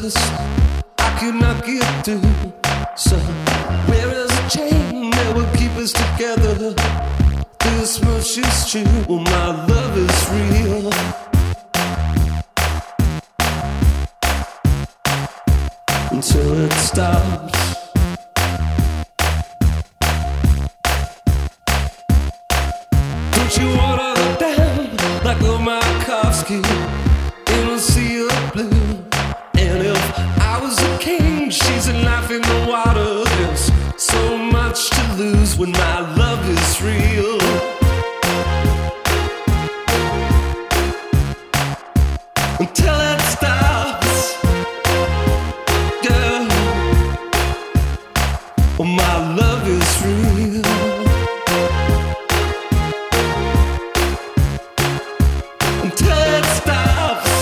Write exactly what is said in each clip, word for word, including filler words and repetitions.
this I cannot get through. So where is a chain that will keep us together? This much is true. Well, my love is real. Until it stops. Don't you water the dam like a Mayakovsky in a sea of blue? And if I was a king, she's a life in the water. There's so much to lose when my love is real. Until it stops, girl. Oh, my love is real. Until it stops.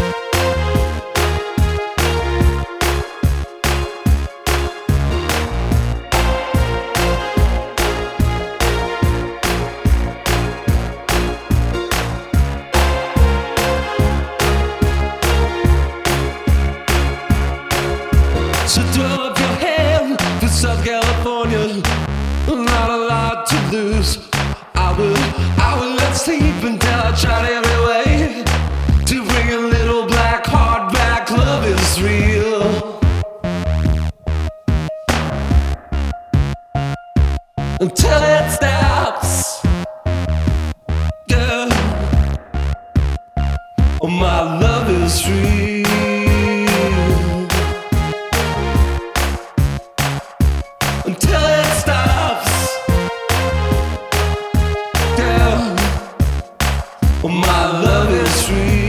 So throw up your hand for South California. Not a lot to lose. I will, I will let sleep until I tried every way to bring a little black heart back. Love is real. Until it stops, girl. Oh, my love is real. Until it stops, girl. Oh, my love is real.